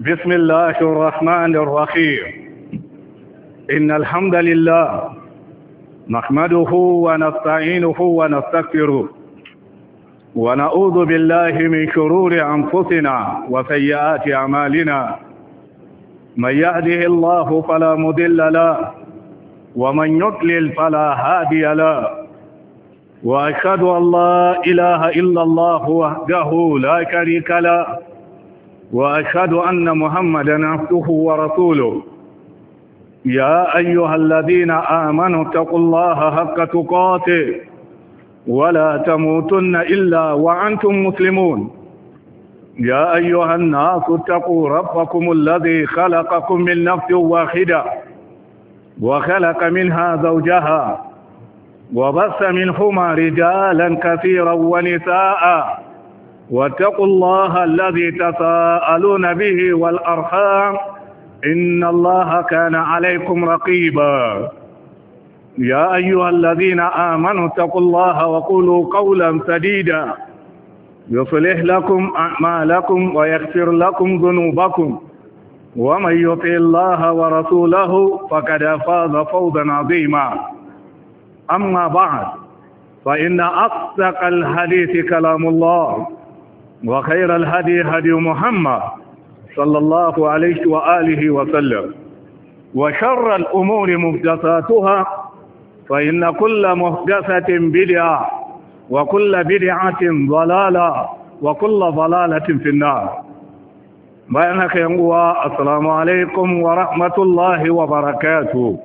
بسم الله الرحمن الرحيم إن الحمد لله نحمده ونستعينه ونستغفره ونعوذ بالله من شرور أنفسنا وسيئات أعمالنا من يهده الله فلا مضل له ومن يضلل فلا هادي له وأشهد أن لا إله إلا الله وحده لا شريك له وأشهد أن محمدا عبده ورسوله يا أيها الذين آمنوا اتقوا الله حق تقاته ولا تموتن إلا وأنتم مسلمون يا أيها الناس اتقوا ربكم الذي خلقكم من نفس واحدة وخلق منها زوجها وبث منهما رجالا كثيرا ونساء واتقوا الله الذي تساءلون به والأرحام إن الله كان عليكم رقيبا يا أيها الذين آمنوا اتقوا الله وقولوا قولا سديدا يصلح لكم أعمالكم ويغفر لكم ذنوبكم ومن يطع الله ورسوله فقد فاز فوزا عظيما أما بعد فإن أصدق الحديث كلام الله وخير الهدي هدي محمد صلى الله عليه وآله وسلم وشر الأمور محدثاتها فإن كل محدثة بدعة وكل بدعة ضلالة وكل ضلالة في النار. بينك ينقوى السلام عليكم ورحمة الله وبركاته.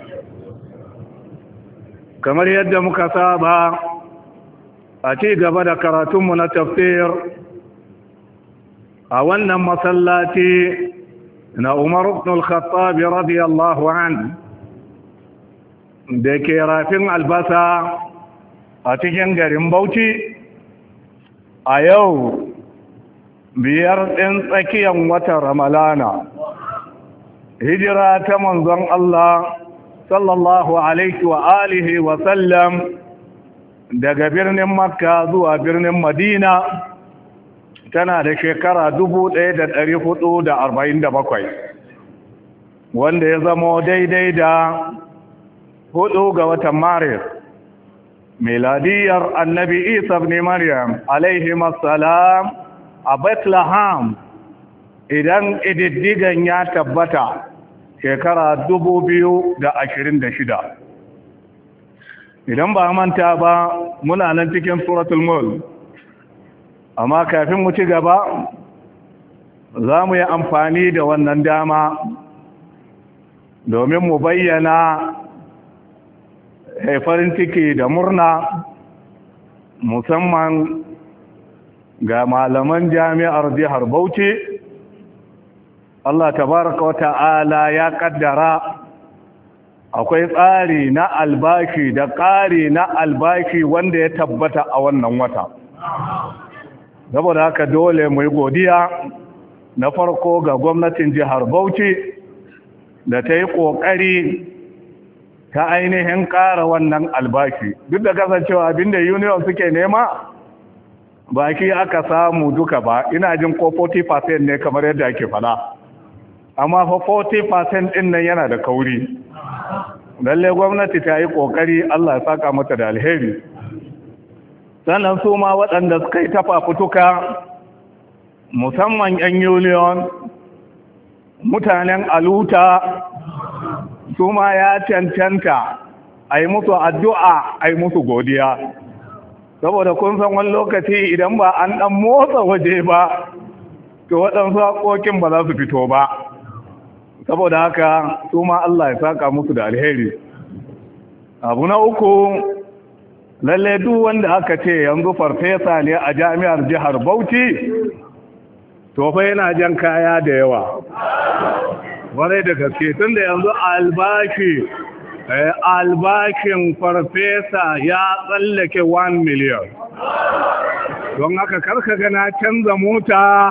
كما يد مكتابة أتي قبل كراتم من التفسير أولنا مصلاتي عمر بن الخطاب رضي الله عنه da ke rafin albasa a cikin garin Bauchi a yau 5 ɗin tsakiyar watan Ramalana hijira ta manzon Allah sallallahu alaihi wa alihi wa sallam daga birnin Makka zuwa birnin Madina tana da shekara 1447 wanda ya zama daidai da 4 ga watan Maris miladiyar annabi Isa ibn Maryam alaihi assalam a Bethlehem idan ididdigan ya tabbata shekara 2026 idan ba manta ba muna nan cikin suratul mulk amma kafin mu ci gaba za mu yi amfani da wannan dama domin mu bayyana farin ciki da murna musamman ga malaman jami'ar jihar Bauchi. Allah tabaraka wa ta'ala ya kaddara akwai tsari na albashi da ƙari na albashi wanda ya tabbata a wannan wata. Saboda haka dole mu yi godiya na farko ga gwamnatin jihar Bauchi da ta yi ƙoƙari ta ainihin ƙara wannan albashi duk da kasancewa abinda union suke nema baki aka samu duka ba ina jin ko 40% ne kamar yadda ake fada amma fa 40% din nan yana da kauri lalle gwamnati ta yi kokari Allah ya saka mata da alheri sannan su ma waɗanda suka yi tafafutuka musamman yan union mutanen aluta su ma ya cancanta a yi musu addu'a a yi musu godiya saboda kun san wani lokaci idan ba an ɗan motsa waje ba to waɗansu haƙoƙin ba za su fito ba saboda haka su ma Allah ya saka musu da alheri abu na uku lalle duk wanda aka ce yanzu farfesa ne a jami'ar jihar Bauchi to fa yana jan kaya da yawa warai da gaske tun da yanzu albashin farfesa ya tsallake 1 miliyan don haka karka gana canza mota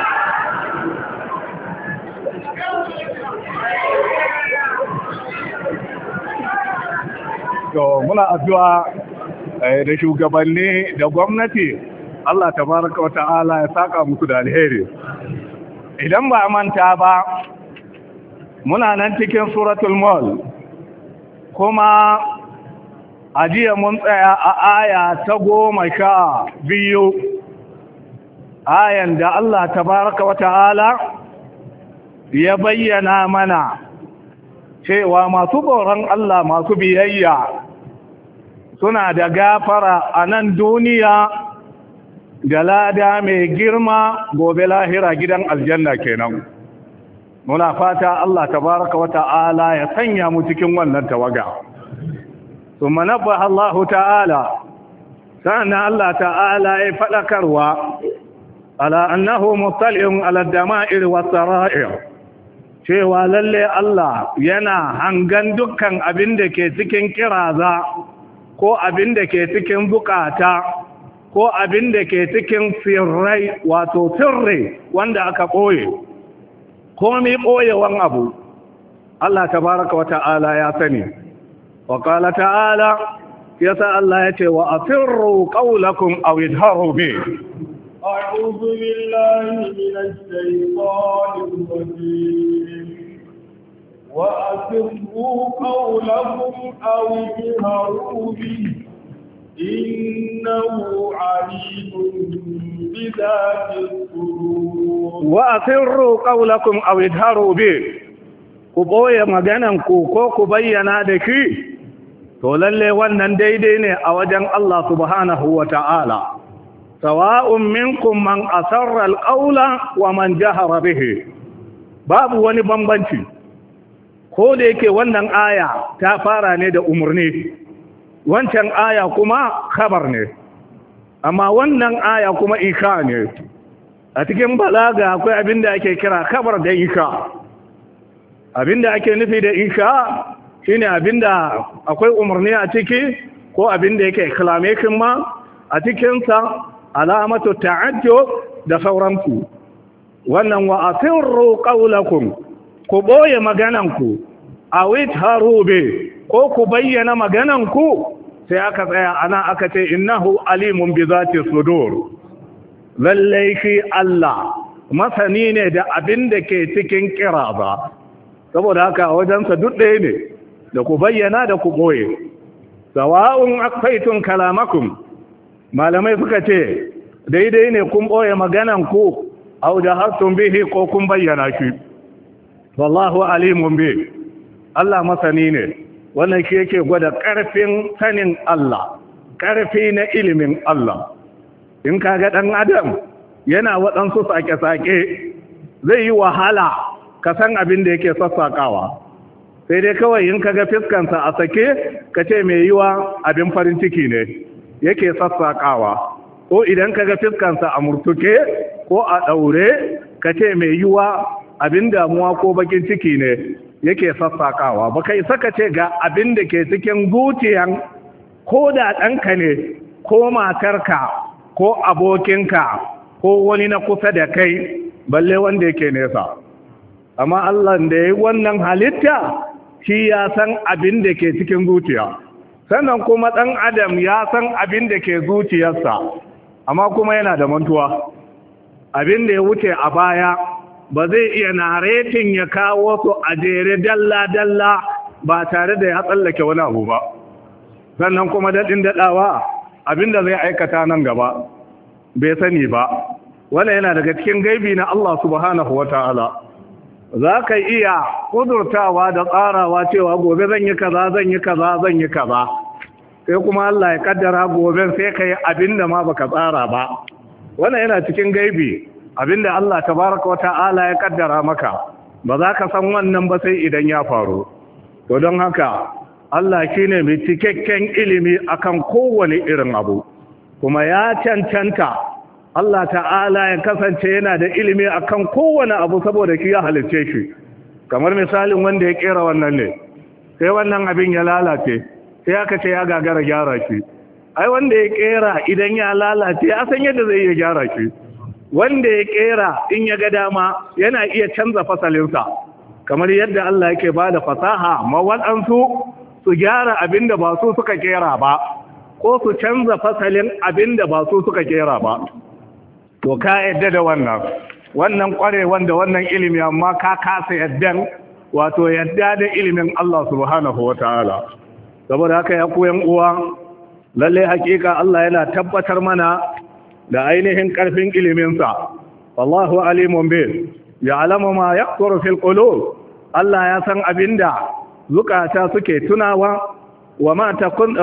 to muna addu'a da shugabanni da gwamnati Allah tabaraka wa ta'ala ya saka musu da alheri idan ba manta ba muna nan cikin suratul mul kuma a jiya mun tsaya a aya ta 12 ayan da Allah tabaraka wa ta'ala ya bayyana mana cewa masu tsoron Allah masu biyayya suna da gafara a nan duniya da lada mai girma gobe lahira gidan aljanna kenan. Muna fata Allah tabaraka wa ta'ala ya sanya mu cikin wannan tawaga. Thumma nabbaha Allah ta'ala sana Allah ta'ala ya fadakarwa ala annahu muttali'un ala dama'ir was sara'ir cewa lalle Allah yana hangan dukkan abin da ke cikin kiraza ko abin da ke cikin bukata ko abin da ke cikin sirrai wato sirri wanda aka ɓoye ko mi ɓoyewan abu Allah tabaraka wa ta'ala ya sani wa qala ta'ala yasa Allah ya ce wa asirru qawlakum aw idharu bi أعوذ بالله من الشيطان الرجيم وأسروا قولكم أو اجهروا به إنه عليم بذات الصدور وأسروا قولكم أو اجهروا به كبوية مغاننكو ko ku bayyana da shi to lalle wannan daidai ne a wajen Allah subhanahu wa ta'ala sawa'un minkum man asarra alqawla wa man jahara bihi babu wani bambanci ko da yake wannan aya ta fara ne da umurni wancan aya kuma khabar ne amma wannan aya kuma isha ne a cikin balaga akwai abinda ake kira khabar da isha abinda ake nufi da isha shine abinda akwai umurni a ciki ko abinda yake exclamation ma a cikin sa alamatu ta'ajjub da sauranku wannan wa asirru qawlakum ku boye magananku awit harube ko ku bayyana magananku sai aka tsaya ana aka ce innahu alimun bi zati sudur lallai shi Allah masani ne da abin da ke cikin kiraba saboda haka wajensa duk ɗaya ne da ku bayyana da ku boye sawa'un akfaitun kalamakum malamai suka ce daidai ne kun ɓoye magananku au da hattun bihi ko kun bayyana shi wallahu alimun bi Allah masani ne wannan shi yake gwada ƙarfin sanin Allah ƙarfi na ilimin Allah in kaga ɗan adam yana waɗansu sake-sake zai yi wahala ka san abin da yake sassaƙawa sai dai kawai in kaga fiskansa a sake ka ce mai yiwa abin farin ciki ne yake sassaƙawa ko idan ka ga fiskansa a murtuke ko a ɗaure ka ce mai yiwa abin damuwa ko bakin ciki ne yake sassaƙawa ba kai saka ce ga abin da ke cikin zuciyan ko da ɗanka ne ko matarka ko abokinka ko wani na kusa da kai balle wanda yake nesa amma Allah da ya yi wannan halitta shi ya san abin da ke cikin zuciya sannan kuma ɗan adam ya san abin da ke zuciyarsa amma kuma yana da mantuwa abin da ya wuce a baya ba zai iya naretin ya kawo su a jere dalla-dalla ba tare da ya tsallake wani abu ba sannan kuma daɗin daɗawa abin da zai aikata nan gaba bai sani ba wannan yana daga cikin gaibi na Allah subhanahu wa ta'ala za ka iya kudurtawa da tsarawa cewa gobe zan yi kaza zan yi kaza zan yi kaza sai kuma Allah ya kaddara gobe sai ka yi abin da ma baka tsara ba wannan yana cikin gaibi abin da Allah tabaraka wa ta'ala ya kaddara maka ba za ka san wannan ba sai idan ya faru to don haka Allah shine mai cikakken ilimi akan kowane irin abu kuma ya cancanta Allah ta'ala ya kasance yana da ilimi akan kowane abu saboda shi ya halicce shi kamar misalin wanda ya kera wannan ne sai wannan abin ya lalace sai aka ce ya gagara gyara shi ai wanda ya kera idan ya lalace ya san yadda zai iya gyara shi wanda ya kera in ya ga dama yana iya canza fasalinsa kamar yadda Allah yake ba da fasaha ma waɗansu su gyara abin da ba su suka kera ba ko su canza fasalin abin da ba su suka kera ba to ka yadda da wannan wannan ƙwarewan da wannan ilimi amma ka kasa yaddan wato yadda da ilimin Allah subhanahu wataala saboda haka ya koyan uwa lalle hakika Allah yana tabbatar mana da ainihin karfin iliminsa wallahu alimun bi ya'lamu ma yaqturu fil qulub Allah ya san abinda zukata suke tunawa wa ma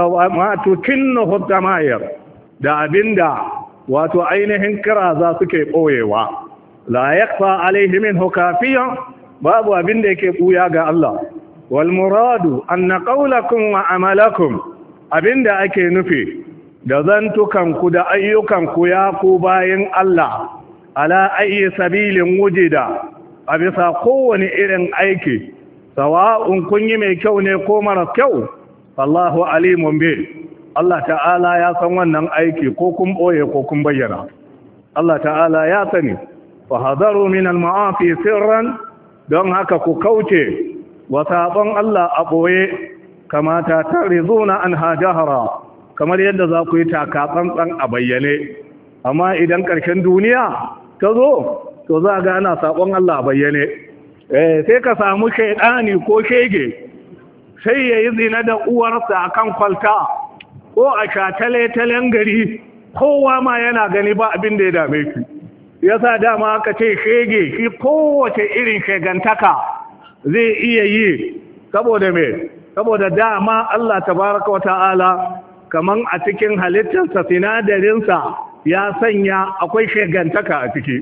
tukinnu huddamayir da abinda wato ainihin kiraza suke boyewa la yakfa alaihi minhu kafiyan babu abinda yake buya ga Allah wal muradu anna qawlakum wa amalakum abinda ake nufi da zantukanku da ayyukanku ya ku bayin Allah ala ayi sabilin wujida a bisa kowane irin aiki sawa'un kun yi mai kyau ne ko mara kyau Allahu alimun bi Allah ta'ala ya san wannan aiki ko kun boye ko kun bayyana Allah ta'ala ya sani fa hadaru min al-ma'asi sirran don haka ku kauce wa sabon Allah a boye kamata tarizuna an hajahara kamar yadda za ku yi takatsantsan a bayyane amma idan ƙarshen duniya ta zo to za ga ana sabon Allah a bayyane sai ka samu shaidani ko shege sai ya yi zina da uwarsa a kan kwalta ko a shatale-talen gari kowa ma yana gani ba abin da ya dame shi ya sa dama aka ce shege shi kowace irin shegantaka zai iya yi saboda me saboda dama Allah tabaraka wa ta'ala kaman a cikin halittarsa sinadarinsa ya sanya akwai shegantaka a ciki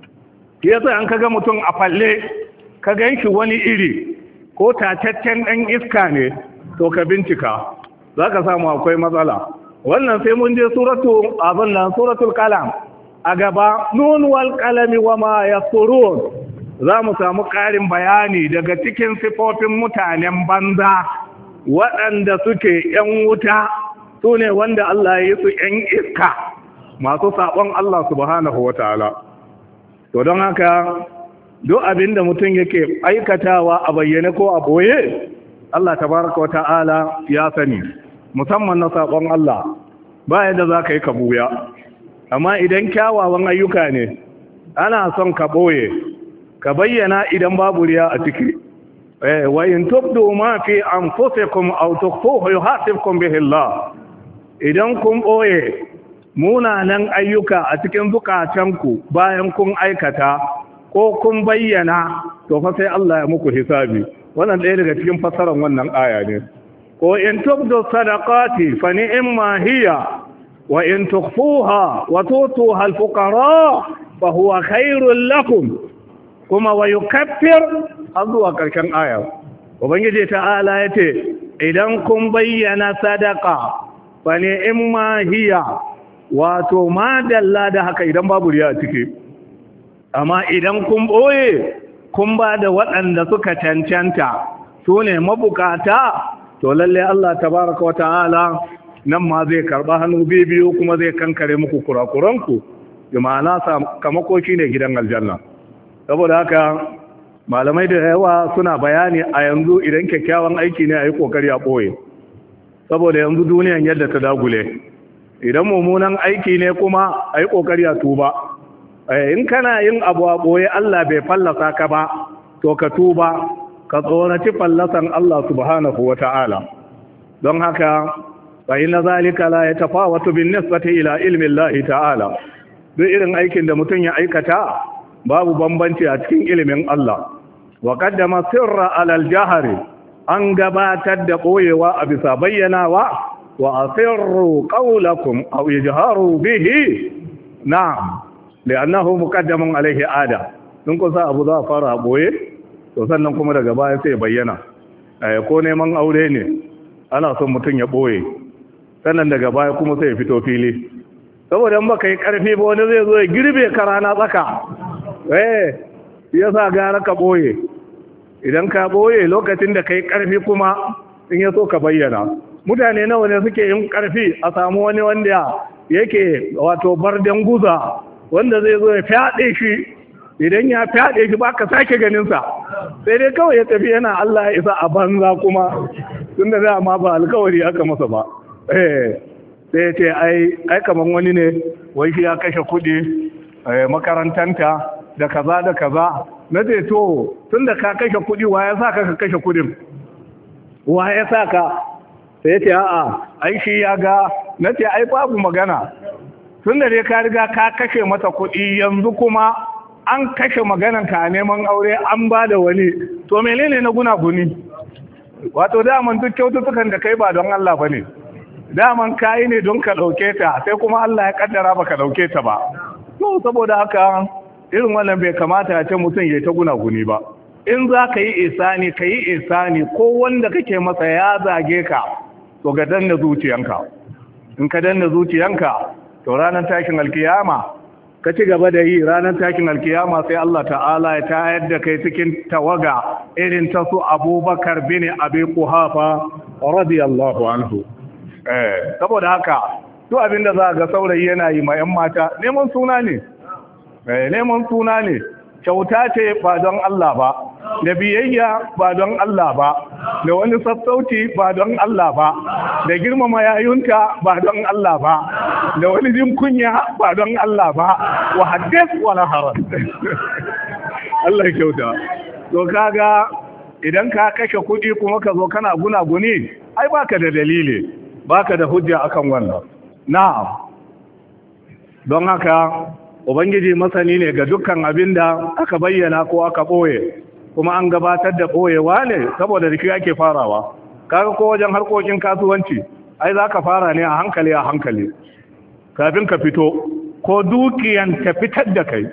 yasa an kaga mutum a falle ka ganshi wani iri ko tataccen ɗan iska ne to ka bincika za ka samu akwai matsala wannan sai mun je suratul kalam a gaba nun wal qalami wa ma yasurun za mu samu ƙarin bayani daga cikin sifofin mutanen banza waɗanda suke ‘yan wuta su ne wanda Allah ya yi su ‘yan iska masu saɓon Allah subhanahu wa ta'ala. To don haka, duk abin da mutum yake aikatawa a bayyane ko a ɓoye, Allah tabaraka wa ta'ala ya sani, musamman na saɓon Allah, ba yadda za ka yi ka buya. Amma idan kyawawan ayyuka ne, ana son ka ɓoye, ka bayyana idan babu riya a ciki. wa in tubdu ma fi anfusikum aw tukhfuhu yuhasibkum bihi Allah idan kun boye munanan ayyuka a cikin zukatanku bayan kun aikata ko kun bayyana to fa sai Allah ya muku hisabi wannan ɗaya daga cikin fassarar wannan aya ne ko in tubdu sadaqati fa ni'ma hiya wa in tukhfuha wa tutuha al-fuqara fa huwa khairul lakum kuma wa yukaffir har zuwa ƙarshen ayar ubangiji ta'ala yace idan kun bayyana sadaka fa ni'ma hiya wato ma dalla da haka idan babu riya ciki amma idan kun boye kun ba da waɗanda suka cancanta su ne mabukata to lalle Allah tabaraka wa ta'ala nan ma zai karba hannu biyu kuma zai kankare muku kurakuranku da ma'ana sakamako shine gidan aljanna saboda haka malamai da yawa suna bayani a yanzu idan kyakkyawan aiki ne a yi kokari a ɓoye saboda yanzu duniyan yadda ta dagule idan mummunan aiki ne kuma a yi kokari a tuba in kana yin abu a ɓoye Allah bai fallasa ka ba to ka tuba ka tsoraci fallasan Allah subhanahu wa ta'ala don haka fa inna zalika la yatafawatu bin nisbati ila ilmi Allah ta'ala duk irin aikin da mutum ya aikata babu bambanci a cikin ilimin Allah wa qaddama sirra alal jahri an gabatar da koyewa a bisa bayyanawa wa asirru qawlakum aw ijharu bihi na'am li'annahu muqaddamun alayhi ada dun ko sa abu za fara boye to sannan kuma daga baya sai bayyana ko neman aure ne ana son mutun ya boye sannan daga baya kuma sai ya fito fili saboda in baka yi karfi ba wani zai zo ya girbe ka rana tsaka yasa gara ka boye idan ka boye lokacin da kai karfi kuma in yaso ka bayyana mutane nawa ne suke yin karfi a samu wani wanda yake wato barden guza wanda zai zo ya fyaɗe shi idan ya fyaɗe shi baka sake ganin sa sai dai kawai ya tafi yana Allah ya isa a banza kuma tunda da ma ba alkawari aka masa ba sai ya ce ai kaman wani ne wai shi ya kashe kuɗi makarantanta da kaza da kaza. Na ce to tun da ka kashe kuɗi wa ya sa ka kashe kuɗin, wa ya sa ka? Sai ya ce a'a ai shi ya ga. Na ce ai babu magana, tun da dai ka riga ka kashe mata kuɗi, yanzu kuma an kashe maganarka a neman aure an ba da wani, to menene na gunaguni? Wato daman duk kyaututtukan da kai ba don Allah ba ne, daman kayi ne don ka ɗauke ta, sai kuma Allah ya kaddara ba ka ɗauke ta ba. To saboda haka irin wannan bai kamata a ce mutum ya ta gunaguni ba. In za ka yi isani ka yi isani, ko wanda kake masa ya zage ka, to ga danna zuciyanka. In ka danna zuciyanka, to ranar tashin alkiyama ka ci gaba da yi, ranar tashin alkiyama sai Allah ta'ala ya tayar da kai cikin tawaga irin ta su Abubakar bin Abi Quhafa radiyallahu anhu. Saboda haka duk abinda za ga saurayi yana yi ma 'yan mata neman suna ne, neman suna ne, kyauta ce ba don Allah ba, da biyayya ba don Allah ba, da wani sassauci ba don Allah ba, da girmama yayunta ba don Allah ba, da wani jin kunya ba don Allah ba, wa haddis wala haram. Allah kyauta. To kaga idan ka kashe kuɗi kuma ka zo kana gunaguni, ai baka da dalili, baka da hujja akan wannan. Na'am. Don haka Ubangiji masani ne ga dukkan abin da aka bayyana ko aka ɓoye, kuma an gabatar da ɓoyewa ne saboda da shi ake farawa. Kaga ko wajen harkokin kasuwanci, ai za ka fara ne a hankali a hankali, kafin ka fito, ko dukiyan ta fitar da kai.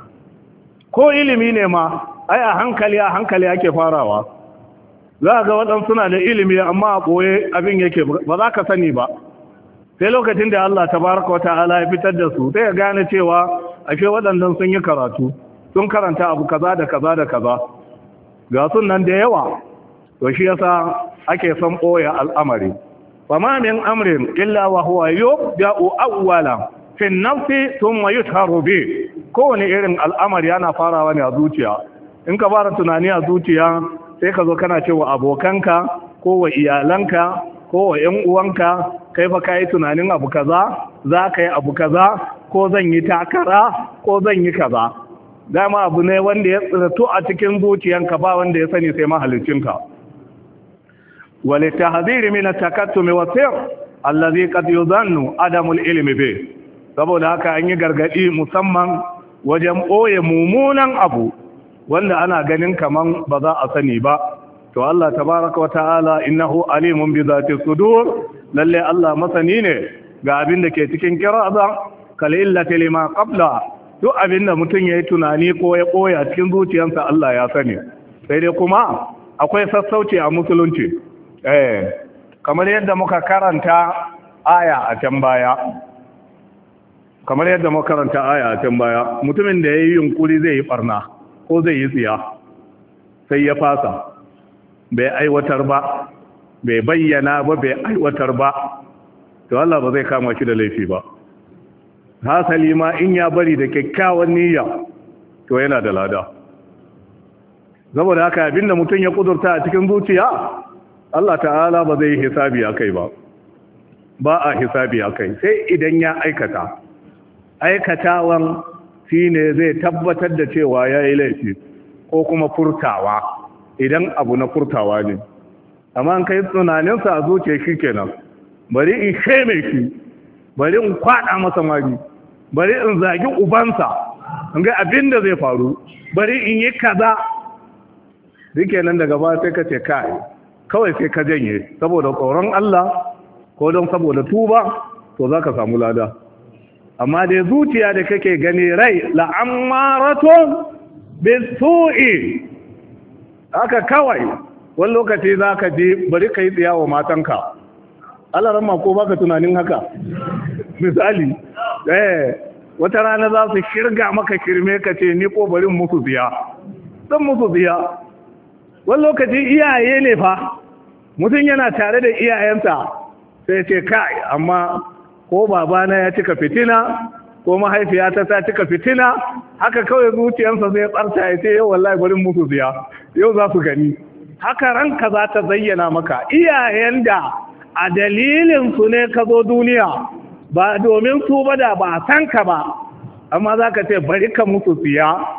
Ko ilimi ne ma, ai a hankali ake farawa. Za ga waɗansu suna da ilimi amma a ɓoye abin yake ba za ka sani ba. Sai lokacin da Allah tabaraka wa ta'ala ya fitar da su, sai ya gane cewa ashe waɗannan sun yi karatu, sun karanta abu kaza da kaza da kaza, ga sunan da yawa. To shi yasa ake son ɓoye al'amari. Fama min amrin illa wa huwa yubda'u awwalan fi nafsi thumma yutharu bi. Kowane irin al'amari yana farawa ne a zuciya. In ka fara tunani a zuciya, sai ka zo kana cewa abokanka ko wa iyalanka ko wa ‘yan uwanka, kai fa ka yi tunanin abu kaza, za ka yi abu kaza, ko zan yi takara, ko zan yi kaza. Dama abu ne wanda ya tsiratu a cikin zuciyanka, ba wanda ya sani sai mahalicinka. Wale ta haziri mina takattumi wasir, allazi qad yuzannu adamul ilmi bi. Saboda haka an yi gargadi musamman wajen ɓoye mummunan abu wanda ana ganin kaman ba za a sani ba. To Allah tabaraka wa ta'ala innahu alimun bi zati sudur, lalle Allah masani ne ga abin da ke cikin kiraza, kal illati lima qabla. Duk abin da mutum yayi tunani ko ya koya cikin zuciyarsa Allah ya sani. Sai dai kuma akwai sassauci a musulunci. Kamar yadda muka karanta aya a can baya. Mutumin da yayi yunkuri zai yi barna ko zai yi tsiya, sai ya fasa. Bai aiwatar ba, bai bayyana ba, bai aiwatar ba, to Allah ba zai kama shi da laifi ba. Hasali ma in ya bari da kyakkyawan niyya, to yana da lada. Saboda haka abinda mutum ya kudurta a cikin zuciya, Allah ta'ala ba zai yi hisabi a kai ba. Ba a hisabi a kai, sai idan ya aikata. Aikatawan shi ne zai tabbatar da cewa ya yi laifi, ko kuma furtawa. Idan abu na furtawa ne, amma an kai tunaninsa a zuciya shi kenan, bari in sheme shi, bari in kwada masa mari, bari in zagi ubansa, in ga abin da zai faru, bari in yi kaza. Duk kenan daga ba sai ka ce kai, kawai sai ka janye saboda tsoron Allah ko don saboda tuba, to za ka samu lada. Amma dai zuciya da kake gani rai la'ammaratun bisu'i, haka kawai wani lokaci za ka je bari ka yi tsiya wa matanka. Allah ramma ko baka tunanin haka? Misali, wata rana za su shirga maka shirme ka ce ni ko bari musu tsiya. Zan musu tsiya. Wani lokaci iyaye ne fa, mutum yana tare da iyayensa sai ce kai, amma ko babana ya cika fitina, ko mahaifiyata ta cika fitina, haka kawai zuciyarsa zai tsarta ya ce yau wallahi bari musu ziya, yau za su gani. Haka ranka za ta zayyana maka iyayen da a dalilin su ne ka zo duniya, ba domin su ba da ba san ka ba, amma za ka ce bari ka musu ziya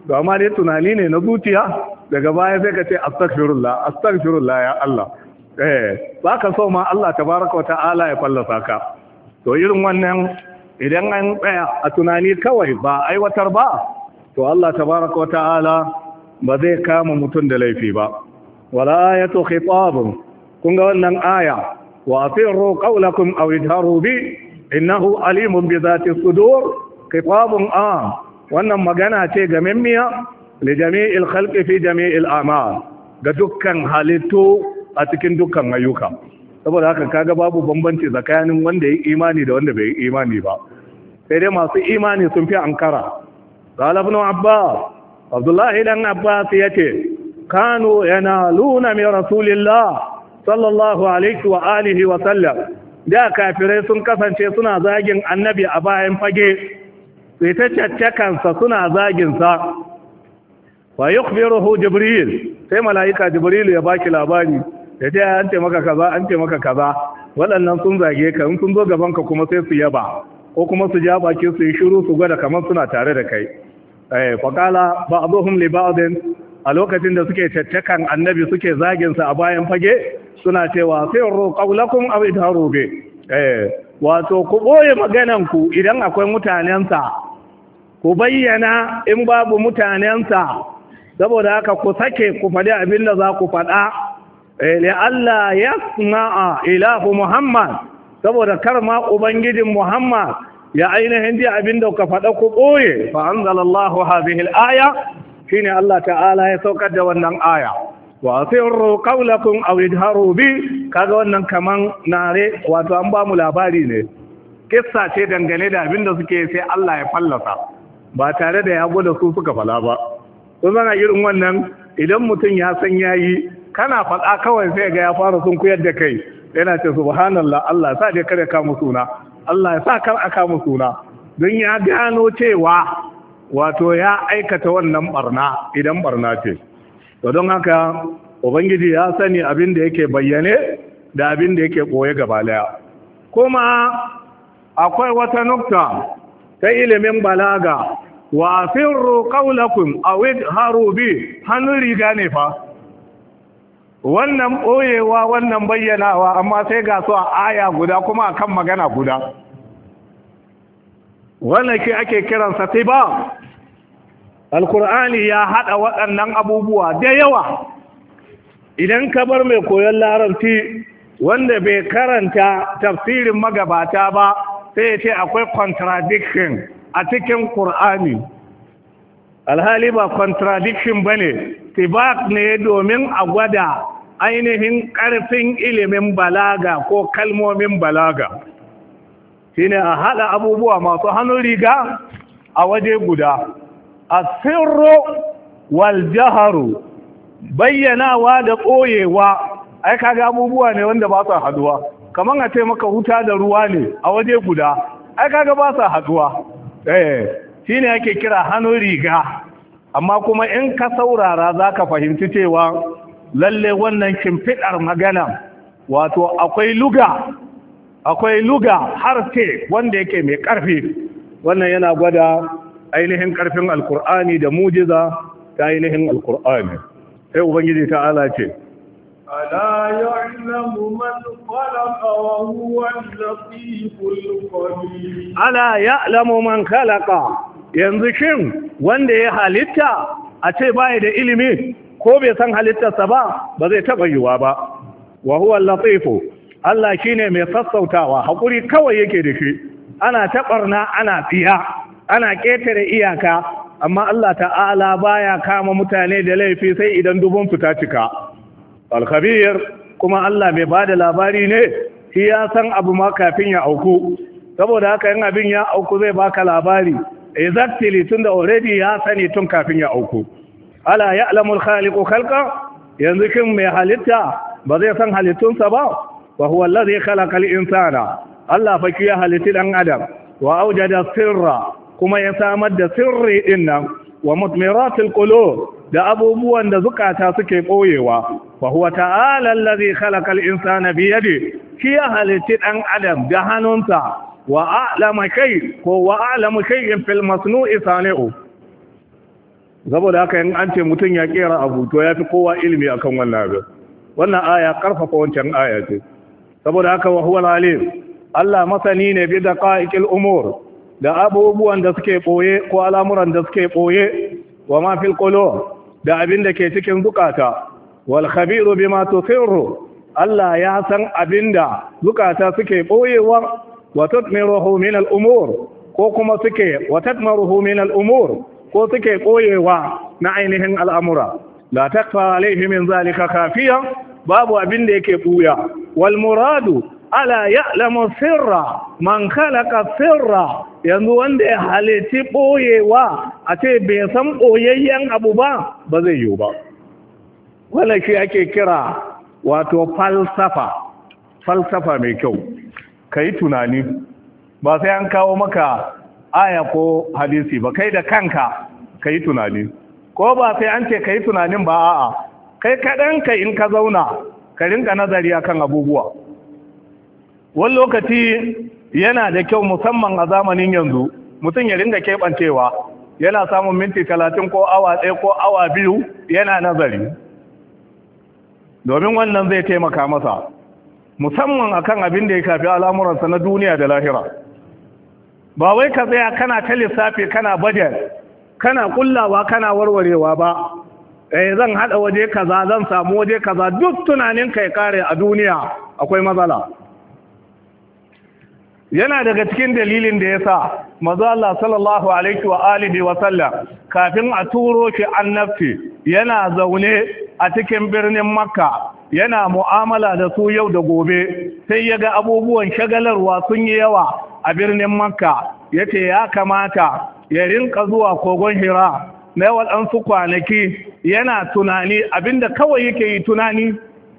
to amma dai tunani ne na zuciya daga baya sai ka ce astaghfirullah ya Allah ba ka so ma Allah tabaraka wa ta'ala ya fallasa ka to irin wannan idan an tsaya a tunani kawai ba aiwatar ba to Allah tabaraka wa ta'ala ba zai kama mutum da laifi ba wala ayatu khitabun kun ga wannan aya wa asirru qawlakum aw idharu bi innahu alimun bi dhati sudur khitabun wannan magana ce ga memmiya li jami'il khalqi fi jami'il a'mal ga dukkan halittu a cikin dukkan ayyuka saboda haka kaga babu bambanci tsakanin wanda ya imani da wanda bai imani ba sai dai masu imani sun fi ankara qala ibn abbas abdullahi dan abbas yace kanu yanaluna min rasulillah sallallahu alaihi wa alihi wa sallam da kafirai sun kasance suna zagin annabi a bayan fage sai ta caccakansa suna zaginsa wa yukhbiruhu jibril sai malaika jibril ya baki labari ya ce an ce maka kaza an ce maka kaza waɗannan sun zage ka in sun zo gaban ka kuma sai su yaba ko kuma su ja baki su yi shiru su gwada kamar suna tare da kai fa qala ba'dhum li ba'd a lokacin da suke caccakan annabi suke zagin sa a bayan fage suna cewa sirru qawlakum aw idharu bi wato ku boye maganan ku idan akwai mutanensa ku bayyana in babu mutanensa saboda haka ku sake ku faɗi abin da za ku faɗa Allah ya sana'a ilahu Muhammad saboda kar ma ubangijin Muhammad ya ainihin ji abin da ka faɗa ku ɓoye fa anzalallahu hadhihi al-aya shine Allah ta'ala ya saukar da wannan aya wa asirru qawlakum aw idharu bi kaga wannan kaman nare wato an ba mu labari ne kissa ce dangane da abin da suke sai Allah ya fallasa ba tare da ya gwada su suka fala ba to zana irin wannan idan mutum ya san yayi kana faɗa kawai sai ga ya fara sun kuyar da kai yana ce subhanallah Allah sa dai kare ka musuna Allah ya sa kar aka musuna don ya gano cewa wato ya aikata wannan barna idan barna ce to don haka ubangiji ya sani abin da yake bayyane da abin da yake boye gaba daya kuma akwai wata nukta ta ilimin balaga wa sirru qawlakum aw idharu bi hannun riga ne fa wannan ɓoyewa wannan bayyanawa amma sai ga su a aya guda kuma akan magana guda wannan ke ake kiransa tiba alkur'ani ya haɗa waɗannan abubuwa da yawa idan ka bar mai koyon larabci wanda bai karanta tafsirin magabata ba sai ya ce akwai contradiction a cikin Qur'ani alhali ba contradiction bane tibak ne domin a gwada ainihin ƙarfin ilimin balaga ko kalmomin balaga shine a hada abubuwa masu hannun riga a waje guda asirru wal jaharu bayyanawa da ɓoyewa ai kaga abubuwa ne wanda ba su haduwa kamar a ce maka huta da ruwa ne a waje guda ai kaga ba su haduwa shine yake kira hannun riga amma kuma in ka saurara zaka fahimci cewa lalle wannan shimfidar magana wato akwai luga harshe wanda yake mai karfi wannan yana gwada ainihin karfin alkur'ani da mujiza ta ainihin alkur'ani sai ubangiji ta'ala ce ألا يعلم من خلق وهو اللطيف الخبير ألا يعلم من خلق yanzu shin wanda ya halitta a ce bai da ilimi ko bai san halittarsa ba zai taɓa yiwa ba wa huwa latifu Allah shine mai sassautawa hakuri kawai yake da shi ana taɓarna ana tsiya ana ƙetare iyaka amma Allah ta'ala baya kama mutane da laifi sai idan dubun fita cika alkhabir kuma Allah mai bada labari ne shi ya san abu ma kafin ya auku saboda haka in abin ya auku zai baka labari exactly tunda already ya sani tun kafin ya auku ala ya'lamu al-khaliqu khalqa yanzu kin mai halitta ba zai san halittunsa ba wa huwa alladhi khalaqa al-insana Allah fa ya halitti dan adam wa awjada sirra kuma ya samar da sirri dinnan wa mutmiratil qulub da abubuwan da zukata suke boyewa fa huwa ta'ala alladhi khalaqa al-insana bi yadi shi ya halitti dan adam da hannunsa wa a'lamu shay ko wa a'lamu shay'in fil masnu'i sani'u saboda haka in an ce mutum ya kera abu to ya fi kowa ilimi akan wannan abin. Wannan aya karfafa wancan aya ce. Saboda haka wa huwa alim, Allah masani ne bi daqa'iqil umur, da abubuwan da suke boye ko al'amuran da suke boye, wa ma fil qulub, da abin da ke cikin zukata, wal khabiru bima tusirru, Allah ya san abinda zukata suke boyewa, wa tatmiruhu min al umur, ko kuma suke wa tatmaruhu min al umur, ko suke boyewa na ainihin al'amura. La takfa alaihi min zalika kafiya, babu abin da yake buya. Wal muradu ala ya'lamu sirra man khalaqa sirra, yanzu wanda ya halitti boyewa a ce bai san boyayyen abu ba zai yiwu ba. Wannan shi ake kira wato falsafa mai kyau. Kai tunani ba sai an kawo maka aya ko hadisi ba, kai da kanka kai tunani, ko ba sai an ce kai tunanin ba, a'a kai kaɗanka in ka zauna ka rinka nazari akan abubuwa. Wani lokaci yana da kyau musamman a zamanin yanzu mutum ya ringa keɓancewa, yana samun minti 30 ko awa 1 ko awa 2 yana nazari, domin wannan zai taimaka masa musamman akan abin da ya shafi al'amuransa na duniya da lahira. Ba wai ka tsaya kana ta lissafi, kana budget, kana kullawa, kana warwarewa ba. Zan hada waje kaza, zan samu waje kaza, duk tunanin kai kare a duniya akwai matsala. Yana daga cikin dalilin da yasa manzo Allah sallallahu alaihi wa alihi wa sallam kafin a turo shi annabci yana zaune a cikin birnin Makka, yana mu'amala da su yau da gobe, sai ya ga abubuwan shagalarwa sun yi yawa a birnin Makka. Yace ya kamata ya rinka zuwa kogon Hira na waɗansu kwanaki yana tunani, abinda kawai yake yi tunani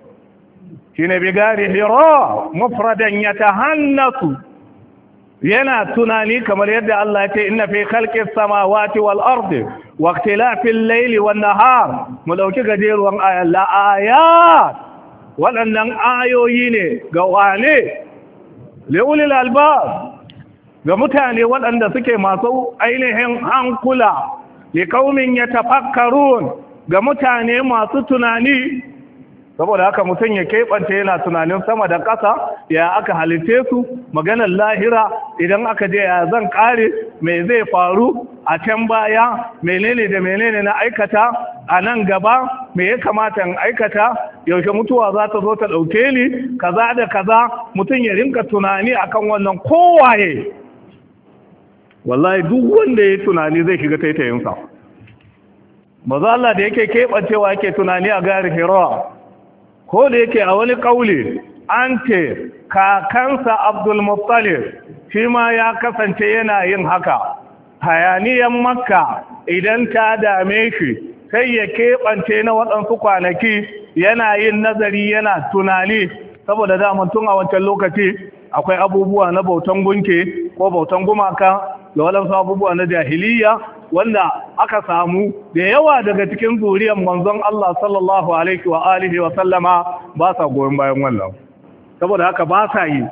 shine bigari Hira mufradan yatahannasu, yana tunani kamar yadda Allah ya ce inna fi khalqis samawati wal ardi wa ikhtilafil layli wan nahar. Mu dauki gajeruwan ayat, waɗannan ayoyi ne ga wane? Liulil albab, ga mutane waɗanda suke masu ainihin hankula, li qaumin yatafakkarun, ga mutane masu tunani. Saboda haka mutum ya keɓance yana tunanin sama da ƙasa, ya aka halitte su, maganar lahira, idan aka je ya zan ƙare, me zai faru a can baya, menene da menene na aikata a nan gaba, me ya kamata in aikata, yaushe mutuwa za ta zo ta ɗauke ni, kaza da kaza. Mutum ya rinka tunani akan wannan kowaye. Wallahi duk wanda ya tunani zai shiga taitayinsa. Maza Allah da yake keɓancewa yake tunani a gari Hira, ko da yake a wani ƙauli an ce kakansa Abdul Muttalib shi ma ya kasance yana yin haka. Hayaniyan Makka idan ta dame shi sai ya keɓance na waɗansu kwanaki yana yin nazari, yana tunani, saboda daman tun a wancan lokaci akwai abubuwa na bautan gunke ko bautan gumaka da waɗansu abubuwa na jahiliya wanda aka samu da yawa daga cikin zuriyar manzon Allah sallallahu alaihi wa alihi wa sallama ba sa goyon bayan wannan, saboda haka ba sa yi.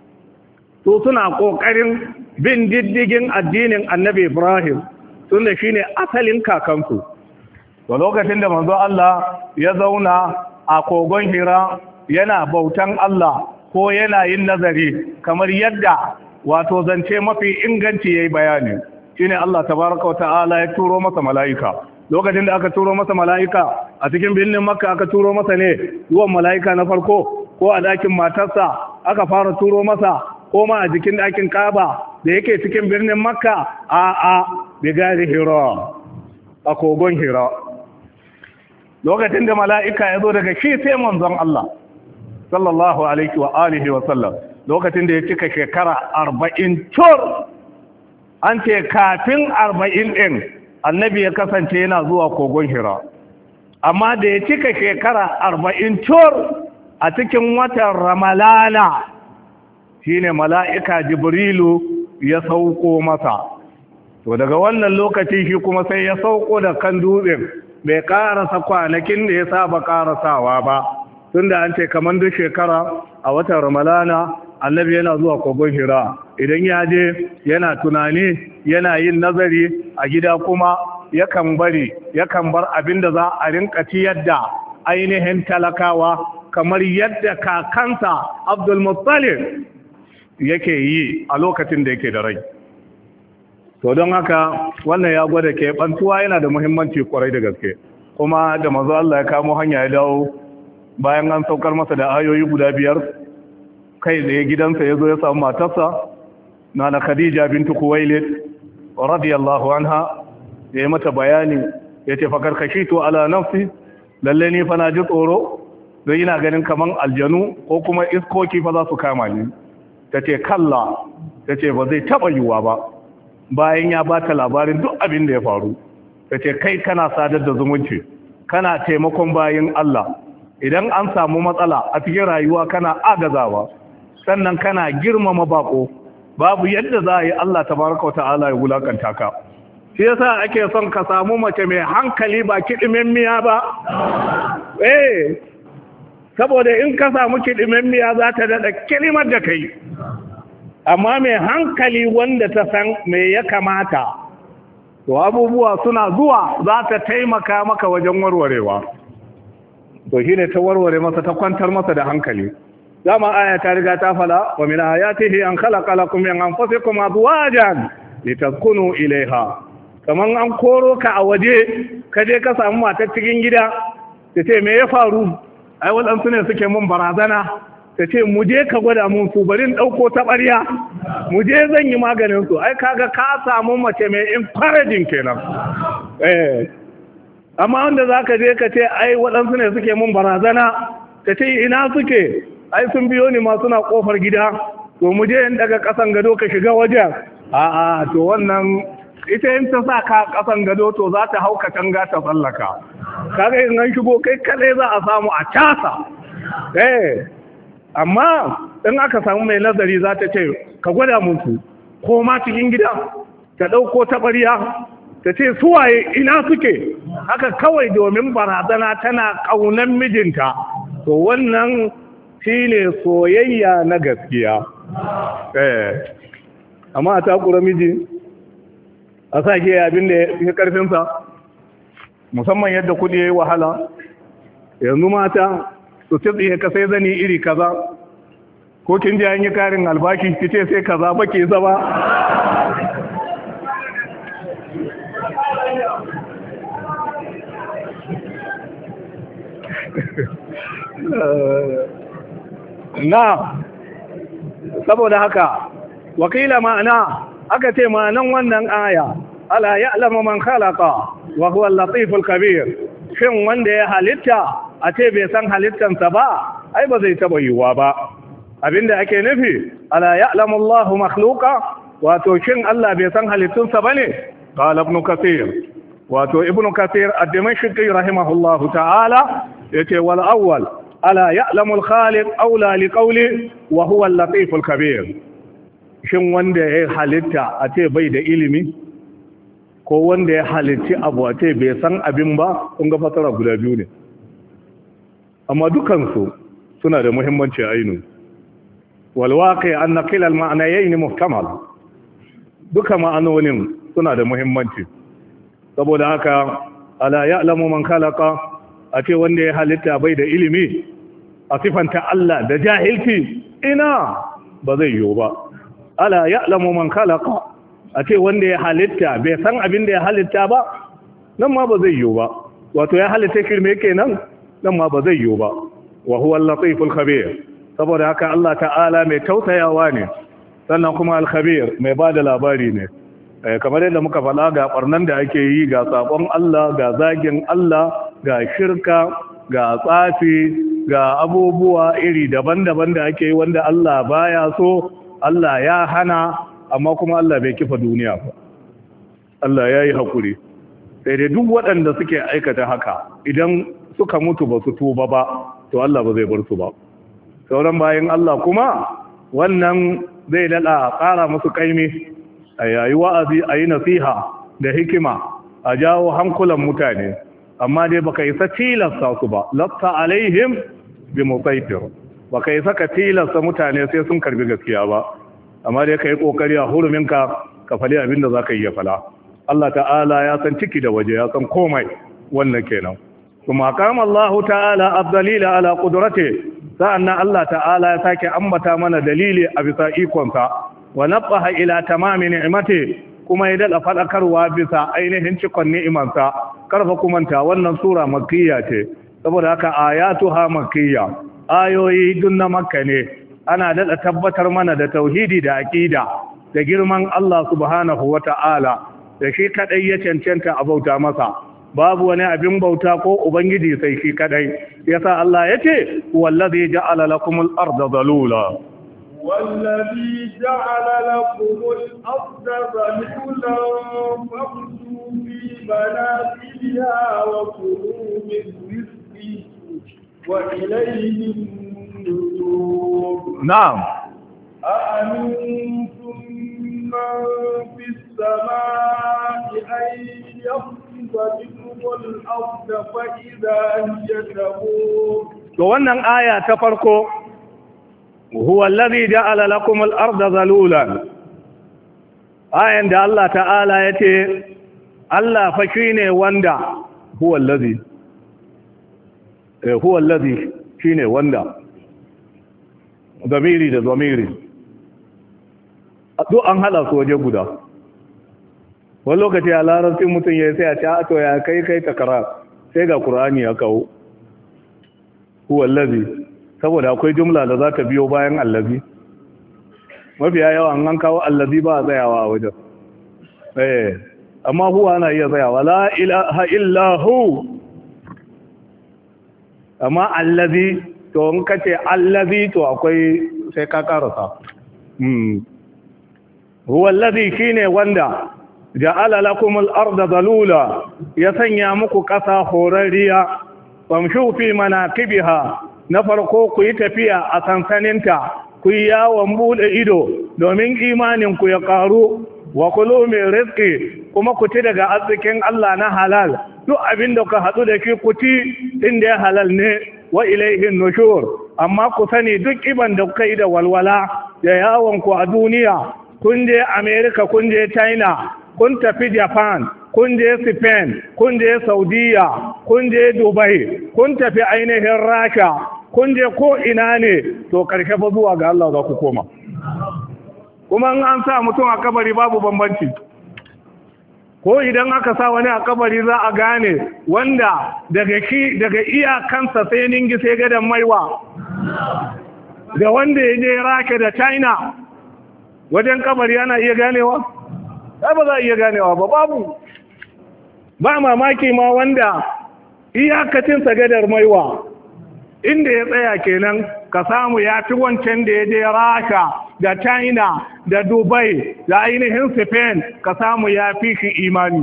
To suna kokarin bin diddigin addinin Annabi Ibrahim tunda shine asalin kakansu. To lokacin da manzon Allah ya zauna a kogon Hira yana bautan Allah ko yana yin nazari, kamar yadda wato zance mafi inganci yayi bayani, shine Allah tabaraka wa ta'ala ya turo masa mala'ika. Lokacin da aka turo masa mala'ika a cikin birnin Makka, aka turo masa ne zuwan mala'ika na farko, ko a dakin matarsa aka fara turo masa, ko ma a jikin dakin Kaaba da yake cikin birnin Makka? A bigari Hira, a kogon Hira. Lokacin da mala'ika ya zo daga shi sai manzon Allah sallallahu alaihi wa alihi wa sallam, lokacin da ya cika shekara 40 cur, an ce kafin 40 ɗin annabi ya kasance yana zuwa kogon Hira, amma da ya cika shekara 40 cur a cikin watan Ramalana shine mala'ika Jibrilu ya sauko masa. To daga wannan lokaci shi kuma sai ya sauko da kan dutsen, bai karasa kwanakin da ya saba karasawa ba, tunda an ce kamar duk shekara a watan Ramalana annabi yana zuwa kogon Hira. Idan ya je yana tunani, yana yin nazari a gida kuma yakan bar abin da za a rinka ciyar da ainihin talakawa kamar yadda kakansa Abdul Muttalib yake yi a lokacin da yake da rai. To don haka wannan ya gwada keɓantuwa yana da muhimmanci kwarai da gaske, kuma da manzo Allah ya kamo hanya ya dawo bayan an saukar masa da ayoyi guda 5 kai tsaye gidansa ya zo ya samu matarsa na Khadija bintu Khuwailid radiyallahu anha, ya yi mata bayani ya ce fakar kashitu ala nafsi, lalle ni fa na ji tsoro don yana ganin kaman aljanu ko kuma iskoki fa za su kama ni. Ta ce kalla, ta ce ba zai taɓa yiwuwa ba. Bayan ya ba ta labarin duk abin da ya faru, ta ce kai kana sadar da zumunci, kana taimakon bayin Allah, idan an samu matsala a cikin rayuwa kana agazawa, sannan kana girmama bako, babu yadda za a yi Allah tabaraka wa ta'ala ya wulakanta ka. Shi yasa ake son ka samu mace mai hankali ba kidimin miya ba. Saboda in ka samu kidimin miya za ta dada kilimar da kai, amma mai hankali wanda ta san me ya kamata, to abubuwa suna zuwa za ta taimaka maka wajen warwarewa. To shi ne ta warware masa, ta kwantar masa da hankali. Dama aya ta riga ta fala, wa min ayatihi an khalaqa lakum min anfusikum azwajan litaskunu ilaiha. Kaman an koro ka a waje, ka je ka samu matar cikin gida, ta ce me ya faru? Ai waɗansu ne suke mun barazana. Ta ce mu je ka gwada mun su, bari in ɗauko taɓarya, mu je zan yi maganin su. Ai kaga ka samu mace mai encouraging kenan. Amma wanda za ka je ka ce ai waɗansu ne suke mun barazana, ka ce ina suke? Ai sun biyo ni ma suna ƙofar gida, to mu je in daga ƙasan gado ka shiga wajen. A'a, to wannan ita in ta sa ka ƙasan gado to za ta hau katanga ta tsallaka. Kaga in an shigo kai kaɗai za a samu a casa. Amma in aka samu mai nazari za ta ce ka gwada musu, ko ma cikin gida ta ɗauko taɓarya ta ce suwaye ina suke, haka kawai domin barazana tana ƙaunar mijinta. To wannan shi ne soyayya na gaskiya. Amma a takura miji a sa ke abin da ya ƙarfinsa, musamman yadda kuɗi ya yi wahala. Yanzu mata su tsitsiye ka sai zani iri kaza, ko kin ji an yi karin albashi ki ce sai kaza ba ke zaba. Na saboda haka wakila ma'ana aka ce ma'anan wannan aya ala ya'lamu man khalaqa wa huwa al-latif al-kabir, shin wanda ya halitta a ce bai san halittansa ba, ai ba zai taba yiwuwa ba. Abinda ake nufi ala ya'lamu Allahu makhluqa, wato shin Allah bai san halittunsa bane? Qala ibn kathir, wato ibn kathir ad-dimashqi rahimahullahu ta'ala yace wal awwal ala ya'lamu al-khaliq aula li qawli wa huwa al-latif al-kabir. Shin wanda ya halitta a ce bai da ilimi, ko wanda ya halitti abu a ce bai san abin ba? Kun ga fasara guda biyu ne, amma dukansu suna da muhimmanci ainu. Walwaƙi an na kilal ma'anayi ne muhtamal, duka ma'anonin suna da muhimmanci. Saboda haka ala ya'lamu man khalaqa, a ce wanda ya halitta bai da ilimi, a sifanta Allah da jahilci, ina ba zai yiwu ba. Ala ya'lamu man khalaqa, a ce wanda ya halitta bai san abin da ya halitta ba, nan ma ba zai yiwu ba. Wato ya halitta kirme kenan, nan ma ba zai yiwu ba. Wa huwa al-latiful khabir, saboda haka Allah ta'ala mai tausayawa ne, sannan kuma al-khabir mai bada labari ne. Kamar yadda muka faɗa, ga barnan da ake yi, ga sabon Allah, ga zagin Allah, ga shirka, ga tsafi, ga abubuwa iri daban-daban da ake yi wanda Allah baya so, Allah ya hana, amma kuma Allah bai kifa duniya ba. Allah ya yi haƙuri. Sai dai duk waɗanda suke aikata haka, idan suka mutu ba su tuba ba, to Allah ba zai bar su ba. Sauran bayan Allah kuma wannan zai daɗa ƙara musu ƙaimi, a yayi wa'azi, a yi nasiha da hikima, a jawo hankulan mutane, amma dai baka isa tilasta su ba. Lasta alaihim bi musaitir, baka isa ka tilasta mutane sai sun karbi gaskiya ba, amma dai ka yi ƙoƙari a huruminka ka fali abin da za ka yi ya fala. Allah ta'ala ya san ciki da waje ya san komai wannan kenan kuma kama Allah ta'ala ad-dalila ala qudratihi sa'annan Allah ta'ala ya sake ambata mana dalili a bisa ikonsa wa nabaha ila tamami ni'mati kuma ya dada fadakarwa bisa ainihin cikon ni'imansa karfa kumanta wannan sura makkiya ce saboda haka ayatuha makkiya ayoyi dun na makka ne ana dada tabbatar mana da tauhidi da aqida da girman Allah subhanahu wata'ala da shi kadai ya cancanta a bauta masa babu wani abin bauta ko ubangiji sai shi kadai yasa Allah yace wallazi ja'ala lakumul arda zalula wallazi ja'ala lakumul arda zalula famshu fi manasiha wa kulu min rizqi wa ilayhi nushur na'am a'amintum man fis samaa'i ay to wannan aya ta farko huwa allazi ja'ala lakum al-ardha zalulan ayan da Allah ta'ala yace Allah fa shine wanda huwa allazi shine wanda zamiri da zamiri duk an hada su waje guda wani lokaci a larabci mutum ya sai a ce a to ya kai takara sai ga ƙur'ani ya kawo huwallazi saboda akwai jumla da za ta biyo bayan allazi mafiya yawa an kawo allazi ba a tsayawa a wajen amma huwa ana iya tsayawa la ilaha illahu amma allazi to in kace allazi to akwai sai ka karasa huwallazi shine wanda ja'ala lakum al-ardha dalula ya sanya muku ƙasa horariya famshu fi manaqibiha na farko ku yi tafiya a sansaninta ku yi yawon bude ido domin imanin ku ya karu wa kulu min rizqi kuma ku ci daga arzikin Allah na halal duk abin da ka hadu da shi ku ci inda ya halal ne wa ilayhi nushur amma ku sani duk iban da kuka yi da walwala da yawon ku a duniya kun je America kun je China kun tafi Japan, kun je Spain, kun je Saudiya, kun je Dubai, kun tafi ainihin Rasha, kun je ko ina ne, to karshe fa zuwa ga Allah za ku koma. Kuma an sa mutum a kabari babu bambanci. Ko idan aka sa wani a kabari za a gane wanda daga iyakansa sai ningi sai gadan maiwa. Da wanda ya je Rasha da China, wajen kabari ana iya ganewa? ba za a iya ganewa ba babu ba mamaki ma wanda iyakacin sagadar maiwa inda ya tsaya kenan ka samu ya fi wancan da ya je Rasha da China da Dubai da ainihin Spain ka samu ya fi shi imani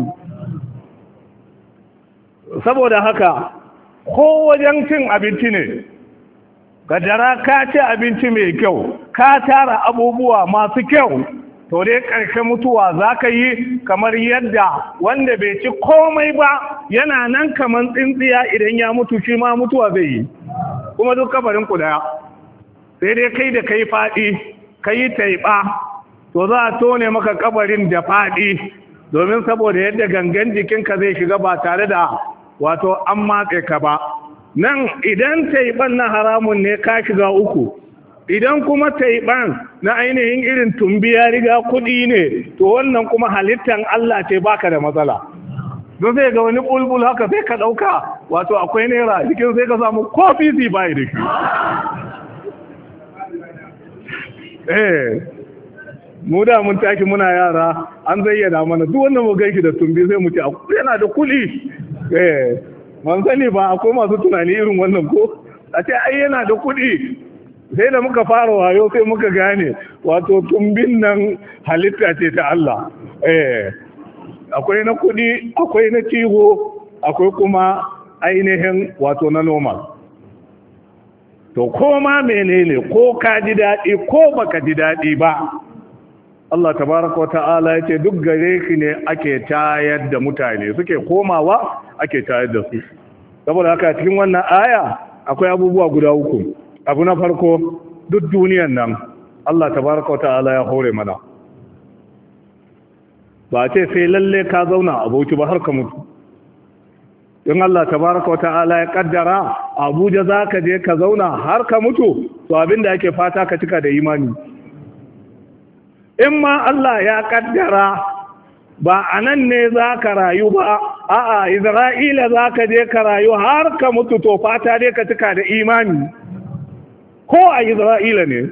saboda haka ko wajen cin abinci ne kadara ka ci abinci mai kyau ka tara abubuwa masu kyau to dai ƙarshen mutuwa za ka yi kamar yadda wanda bai ci komai ba yana nan kamar tsintsiya idan ya mutu shi ma mutuwa zai yi kuma duk kabarin ku daya sai dai kai da kai faɗi kai taiɓa to za a tone maka kabarin da faɗi domin saboda yadda gangan jikinka zai shiga ba tare da wato an matse ka ba nan idan taiɓan na haramun ne ka shiga uku idan kuma taiban na ainihin irin tumbi ya riga kuɗi ne to wannan kuma halittan Allah ce baka da matsala don sai ga wani bulbul haka sai ka ɗauka wato akwai naira cikin sai ka samu kofi zai bayi da shi mu da mun tashi muna yara an zayyana mana duk wanda mu gaiki da tumbi sai mu ce yana da kuɗi man sani ba akwai masu tunani irin wannan ko a ce ai yana da kuɗi sai da muka fara wayo sai muka gane wato tumbin nan halitta ce ta Allah akwai na kudi akwai na ciwo akwai kuma ainihin wato na normal to koma menene ko ka ji daɗi ko baka ji daɗi ba Allah tabaraka wa ta'ala ya ce duk gare shi ne ake tayar da mutane suke komawa ake tayar da su saboda haka cikin wannan aya akwai abubuwa guda uku abu na farko duk duniyan nan Allah tabaraka wa ta'ala ya hore mana ba ce sai lalle ka zauna a Bauchi ba har ka mutu in Allah tabaraka wa ta'ala ya kaddara Abuja zaka je ka zauna har ka mutu to abinda yake fata ka cika da imani in ma Allah ya kaddara ba anan ne zaka rayu ba a'a Isra'ila zaka je ka rayu har ka mutu to fata dai ka cika da imani ko a Isra'ila ne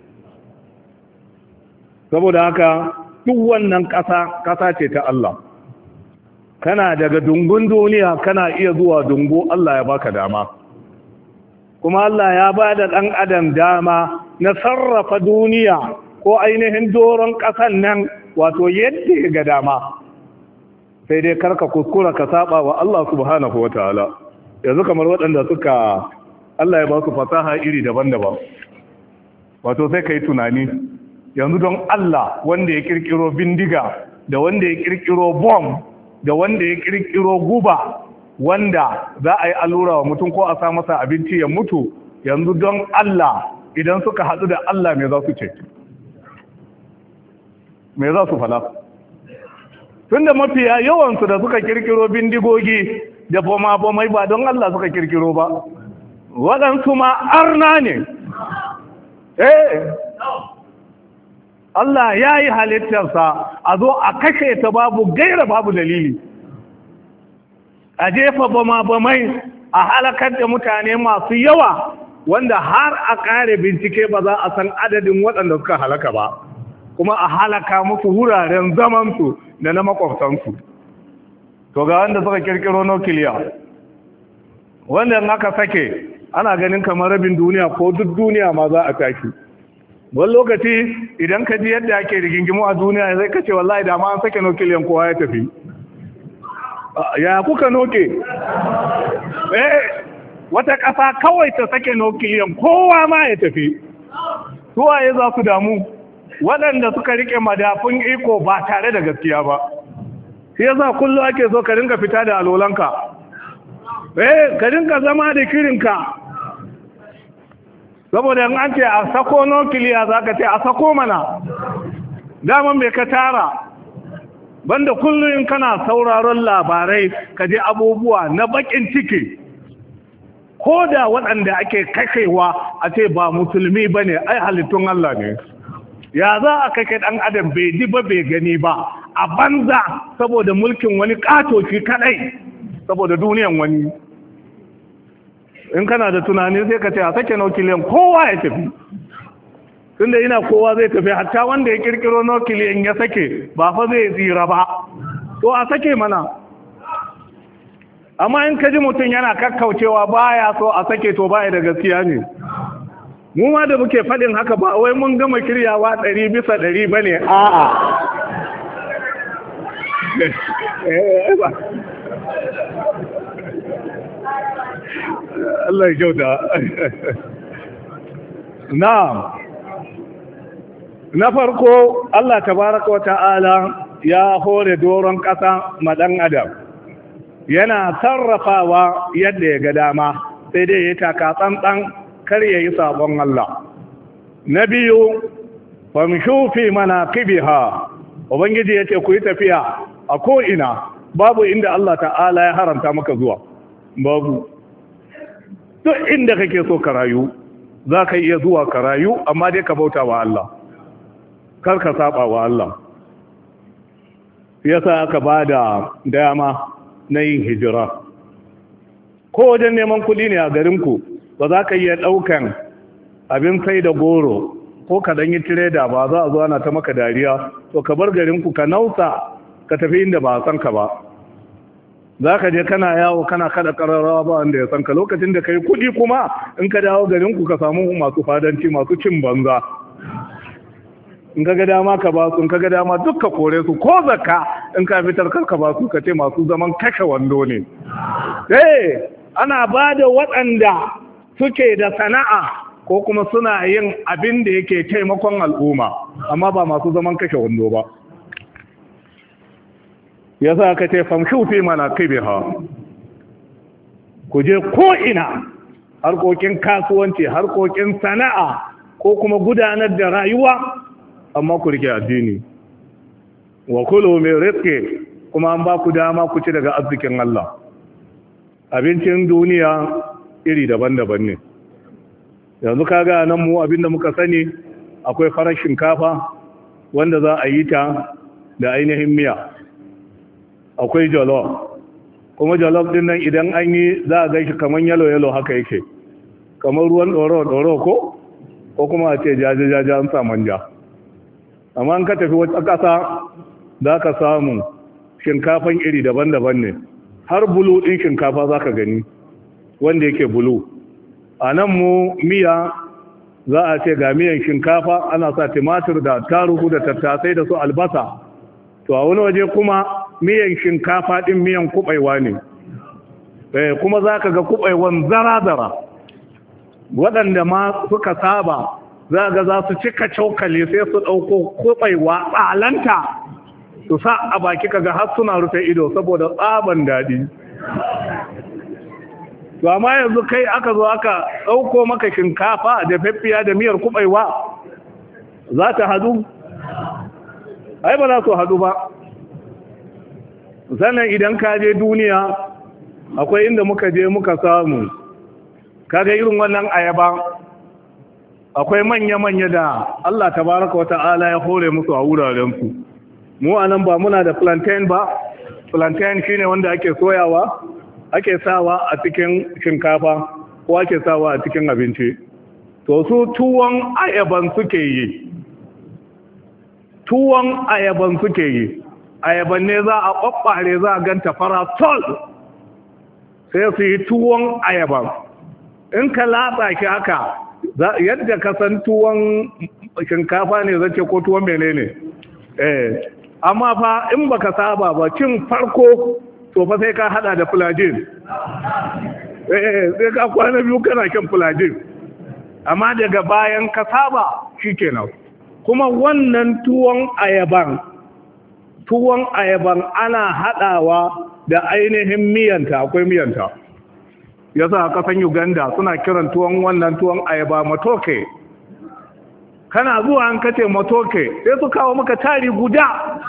saboda haka duk wannan ƙasa ce ta Allah kana daga dungun duniya kana iya zuwa dungu Allah ya baka dama kuma Allah ya ba da ɗan adam dama na sarrafa duniya ko ainihin doron ƙasan nan wato yadda ya ga dama sai dai karka kuskura ka saba wa Allah subhanahu wa ta'ala yanzu kamar waɗanda suka Allah ya ba su fasaha iri daban-daban wato sai ka yi tunani yanzu don Allah wanda ya kirkiro bindiga da wanda ya kirkiro bomb da wanda ya kirkiro guba wanda za a yi allura wa mutum ko a sa masa abinci ya mutu yanzu don Allah idan suka haɗu da Allah me za su ce me za su fala tun da mafiya yawansu da suka kirkiro bindigogi da bama-bamai ba don Allah suka kirkiro ba waɗansu ma arna ne Allah ya yi halittarsa a zo a kashe ta babu gaira babu dalili a jefa bama-bamai a halakar da mutane masu yawa wanda har a ƙare bincike ba za a san adadin waɗanda suka halaka ba kuma a halaka musu wuraren zamansu da na makwabtansu to ga wanda suka kirkiro nukiliya wanda aka sake ana ganin kamar rabin duniya ko duk duniya ma za a tashi wani lokaci idan ka ji yadda ake rigingimu a duniya zai kace wallahi da ma an sake nukiliyan kowa ya tafi ya kuka noke wata ƙasa kawai ta sake nukiliyan kowa ma ya tafi suwaye za su damu waɗanda suka rike madafun iko ba tare da gaskiya ba shi yasa kullum ake so ka rinka fita da alolanka ka rinka zama da kirinka saboda an ce a sako nukiliya za ka ce a sako mana daman bai ka tara banda kullum kana sauraron labarai ka je abubuwa na bakin ciki ko da waɗanda ake kashewa a ce ba musulmi ba ne ai halittun Allah ne ya za a kake ɗan adam bai ji ba bai gani ba a banza saboda mulkin wani ƙatoci kaɗai saboda duniyan wani in kana da tunani sai ka ce a sake nukiliyan kowa ya tafi tunda ina kowa zai tafi hatta wanda ya kirkiro nukiliyan ya sake ba fa zai tsira ba to a sake mana amma in ka ji mutum yana kakkaucewa baya so a sake to baya da gaskiya ne mu ma da muke faɗin haka ba wai mun gama kiryawa 100% ba ne a'a Allah ya kyauta na farko Allah tabaraka wa ta'ala ya hore doron ƙasa ma ɗan adam yana sarrafawa yadda ya ga dama sai dai ya taka tsantsan kar ya yi sabon Allah na biyu famshu fi manaqibiha ubangiji yace ku yi tafiya a ko ina babu inda Allah ta'ala ya haramta maka zuwa babu duk inda kake so ka rayu za ka iya zuwa ka rayu amma dai ka bauta wa Allah kar ka saba wa Allah yasa aka bada dama na yin hijira ko wajen neman kuɗi ne a garinku ba za ka iya ɗaukan abin sai da goro ko ka ɗan yi tireda ba za a zo ana ta maka dariya to ka bar garinku ka nausa ka tafi inda ba a san ka ba za ka je kana yawo kana kada ƙararrawa ba wanda ya san ka lokacin da ka yi kuɗi kuma in ka dawo garinku ka samu masu fadanci masu cin banza in ka ga dama ka ba su in ka ga dama duk ka kore su ko zakka in ka fitar karka ba su ka ce masu zaman kashe wando ne ana ba da waɗanda suke da sana'a ko kuma suna yin abin da yake taimakon al'umma amma ba masu zaman kashe wando ba ya sa ka ce famshu fi manaqibiha ku je ko ina harkokin kasuwanci harkokin sana'a ko kuma gudanar da rayuwa amma ku rike addini wa kulu min rizqi kuma an ba ku dama ku ci daga arzikin Allah abincin duniya iri daban-daban ne yanzu kaga nan mu abinda muka sani akwai farar shinkafa wanda za a yi ta da ainihin miya akwai jollof kuma jollof din nan idan an yi za a gaishe kamar yalo haka yake kamar ruwan ɗoro ko kuma a ce jaje an sa manja amma an ka tafi wata ƙasa za ka samu shinkafan iri daban-daban ne har bulu ɗin shinkafa za ka gani wanda yake bulu a nan mu miya za a ce ga miyan shinkafa ana sa timatir da taruhu da tattasai da su albasa to a wani waje kuma miyan shinkafa ɗin miyan kuɓaiwa ne kuma za ka ga kuɓaiwan zara-zara waɗanda ma suka saba za ga za su cika cokali sai su ɗauko kuɓaiwa tsalanta su sa a baki kaga har suna rufe ido saboda tsaban daɗi to amma yanzu kai aka zo aka ɗauko maka shinkafa da faffiya da miyar kuɓaiwa za ta hadu? ai ba za su hadu ba sannan idan ka je duniya akwai inda muka je muka samu kaga irin wannan ayaba akwai manya-manya da Allah tabaraka wata'ala ya hore musu a wurarensu mu anan ba muna da plantain ba plantain shine wanda ake soyawa ake sawa a cikin shinkafa ko ake sawa a cikin abinci to su tuwon ayaban suke yi ayaban ne za a ɓaɓɓare za a ganta farasol sai su yi tuwon ayaban in ka latsa shi haka yadda ka san tuwon shinkafa ne zace ko tuwon menene amma fa in baka saba ba cin farko to fa sai ka hada da fulajin sai ka kwana biyu kana kan fulajin amma daga bayan ka saba shikenan kuma wannan tuwon ayaban ana hadawa da ainihin miyanta akwai miyanta yasa a kasan Uganda suna kiran wannan tuwon ayaba matoke kana zuwa an kace matoke sai su kawo maka tari guda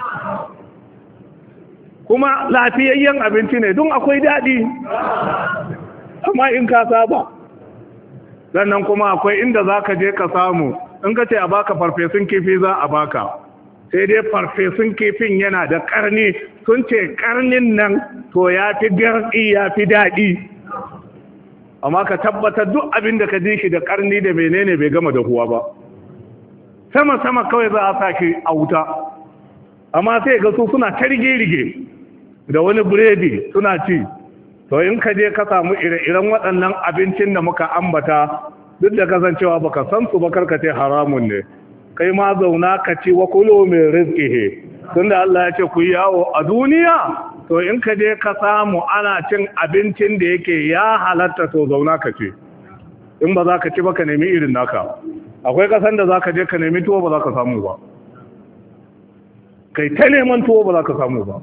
kuma lafiyayyen abinci ne don akwai daɗi amma in ka saba sannan kuma akwai inda za ka je ka samu in ka ce a baka farfesun kifi za a baka sai dai farfesun kifin yana da ƙarni sun ce ƙarnin nan to ya fi garɗi ya fi daɗi amma ka tabbatar duk abin da ka ji shi da ƙarni da menene bai gama da huwa ba sama kawai za a sa shi a wuta amma sai ga su suna ta rige da wani biredi suna ci to in ka je ka samu ire-iren waɗannan abincin da muka ambata duk da kasancewa baka san su ba karkace haramun ne kai ma zauna ka ci wa kulu min rizqihi tunda Allah ya ce ku yawo a duniya to in ka je ka samu ana cin abincin da yake ya halatta to zauna ka ci in ba za ka ci ba ka nemi irin naka akwai kasan da za ka je ka nemi tuwo ba za ka samu ba kai ta neman tuwo ba za ka samu ba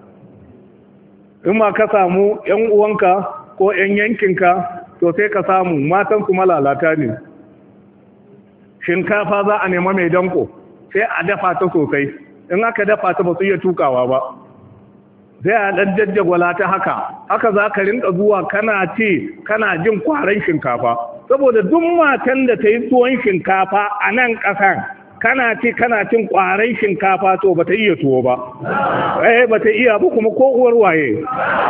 in ma ka samu yan uwanka ko yan yankinka to sai ka samu matan su malalata ne shinkafa za a nema mai danko sai a dafa ta sosai in aka dafa ta ba su iya tukawa ba sai a ɗan jajjagwala ta haka za ka rinka zuwa kana ci kana jin kwaran shinkafa saboda duk matan da ta yi tuwon shinkafa a nan ƙasan kana ci kana cin kwaran shinkafa to ba ta iya tuwo ba ba ta iya ba kuma ko uwar waye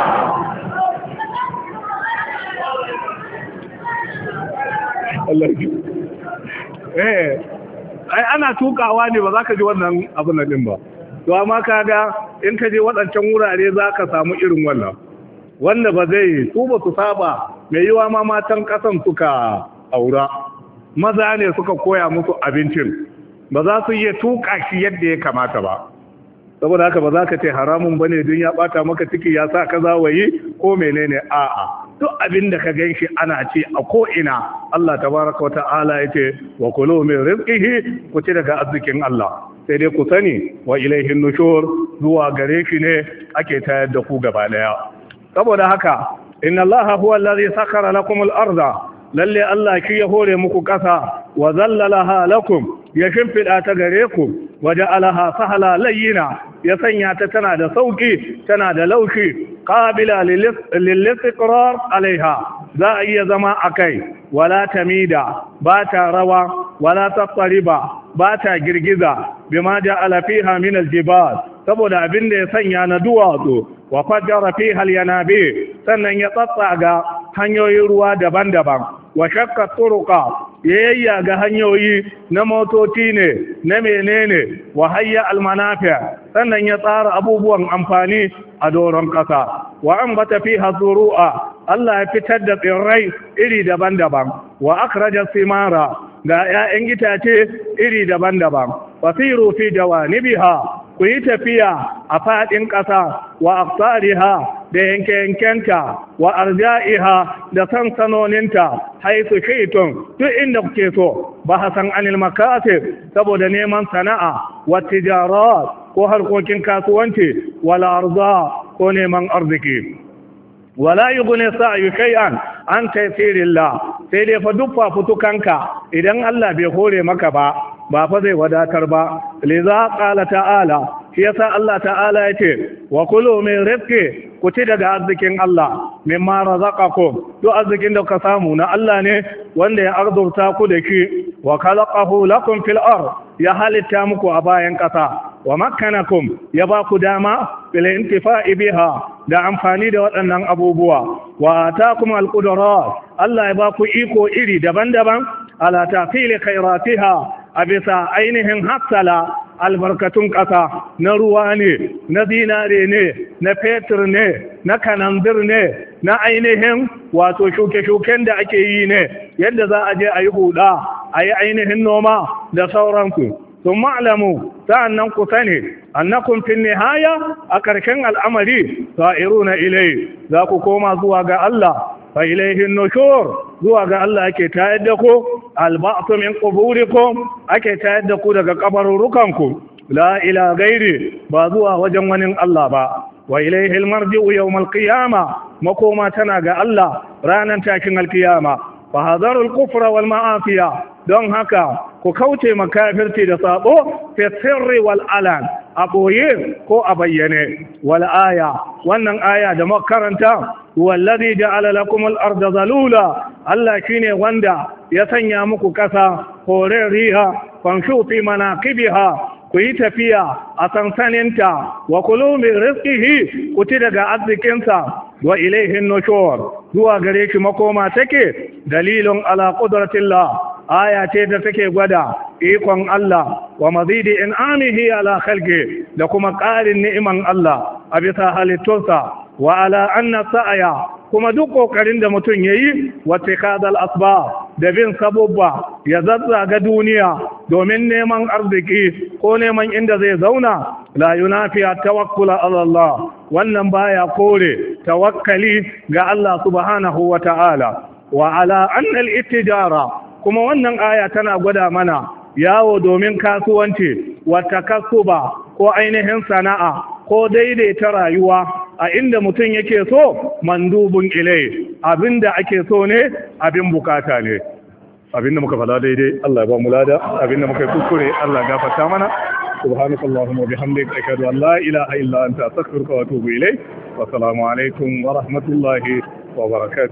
ai ana tukawa ne ba za ka ji wannan abin nan din ba to amma kaga in ka je waɗancan wurare za ka samu irin wannan wanda ba zai su ba su saba mai yiwa ma matan ƙasan suka aura maza ne suka koya musu abincin ba za su iya tuka shi yadda ya kamata ba saboda haka ba za ka ce haramun ba ne don ya ɓata maka ciki ya sa ka zawayi ko menene a'a duk abin da ka gan shi ana ce a ko'ina Allah tabaraka wa ta'ala ya ce wa kulu min rizqihi ku ci daga arzikin Allah sai dai ku sani wa ilaihin nushur zuwa gare shi ne ake tayar da ku gaba daya saboda haka inna allaha huwa allazi sakhara lakum al-arda lalle Allah shi ya hore muku kasa wa zallalaha lakum ya shimfiɗa ta gare ku waje alaha sahala layyina ya sanya ta tana da sauki tana da laushi qabila lil istiqrar alaiha za a iya zama akai wala tamida ba ta rawa wala taqriba ba ta girgiza bima ja'ala fiha min aljibal saboda abin da ya sanya na duwatsu wa fajjara fiha alyanabi sannan ya tsatsaga hanyoyin ruwa daban-daban wa shakka turuqa yayya ga hanyoyi na motoci ne na menene wa hayya almanafi sannan ya tsara abubuwan amfani a doron kasa wa ambata fiha zuru'a Allah ya fitar da tsirrai iri daban-daban wa akhraja simara ga 'ya'yan itace iri daban-daban fasiru fi jawanibiha ku yi tafiya a faɗin ƙasa wa aqtariha da yanke-yankenta wa arja'iha da sansanoninta haisu shaitun duk inda kuke so ba hasan anil makasir saboda neman sana'a wa tijarat ko harkokin kasuwanci wala arza ko neman arziki wala yughni sa'yu shay'an an taysirillah sai dai fa duk fafutukanka idan Allah bai hore maka ba fa zai wadatar ba liza qala ta'ala shi yasa Allah ta'ala yace wa kulu min rizqi ku ci daga arzikin Allah mimma razaqakum duk arzikin da ka samu na Allah ne wanda ya arzurta ku da shi wa khalaqahu lakum fil ard ya halitta muku a bayan kasa wa makkanakum ya ba ku dama bil intifa'i biha da amfani da waɗannan abubuwa wa ataakum al qudrat Allah ya ba ku iko iri daban-daban ala tafili khairatiha a bisa ainihin hassala albarkatun ƙasa na ruwa ne na zinare ne na fetur ne na kananzir ne na ainihin wato shuke-shuken da ake yi ne yadda za a je a yi huda a yi ainihin noma da sauransu sun ma'alamu sa'annan ku sani annakun fin nihaya a ƙarshen al'amari sa'iruna ilai za ku koma zuwa ga Allah fa ilaihin nushur zuwa ga Allah ake tayar da ku alba'tu min quburikum ake tayar da ku daga kabarurukanku la ila gairi ba zuwa wajen wani Allah ba wa ilaihil marji'u yawmal qiyama makoma tana ga Allah ranar takin alkiyama fa hadarul kufra wal ma'asiya don haka ku kauce makafirci da sabo fi sirri wal alan a boye ko a bayyane wal aya wannan aya da makaranta wallazi ja'ala lakum al-ardha zalula Allah shine wanda ya sanya muku kasa horeriha fanshu fi manaqibiha ku yi tafiya a sansaninta wa kulu min rizqihi ku ci daga arzikinsa wa ilayhi nushur zuwa gare shi makoma take dalilun ala qudratillah aya ce da take gwada ikon Allah wa mazidi in'amihi ala khalqi da kuma ƙarin ni'iman Allah a bisa halittunsa wa ala anna sa'aya kuma duk kokarin da mutum yayi wa tikadal asba da bin sabubba ya zazzaga duniya domin neman arziki ko neman inda zai zauna la yunafi tawakkula ala Allah wannan baya kore tawakkali ga Allah subhanahu wa ta'ala wa ala anna al-ittijara kuma wannan aya tana gwada mana yawo domin kasuwanci wa takassuba ko ainihin sana'a ko daidaita rayuwa a inda mutum yake so mandubun ilai abinda ake so ne abin bukata ne abinda muka fada daidai Allah ya ba mu lada abinda muka kuskure Allah ya gafarta mana subhanakallahumma wa bihamdika ashhadu an la ilaha illa anta astaghfiruka wa atubu ilayk wa assalamu alaikum wa rahmatullahi wa barakatuh